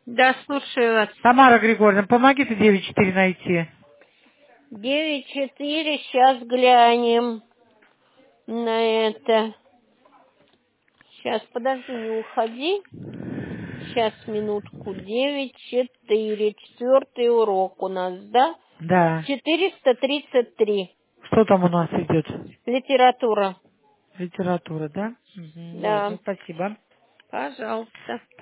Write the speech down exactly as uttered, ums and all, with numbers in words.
Да, слушаю вас. Тамара Григорьевна, помогите девять четыре найти. девять четыре, сейчас глянем на это. Сейчас, подожди, не уходи. Сейчас, минутку. девять четыре, четвертый урок у нас, да? Да. четыреста тридцать три. Что там у нас идет? Литература. Литература, да? Угу, Да, ладно, спасибо. пожалуйста.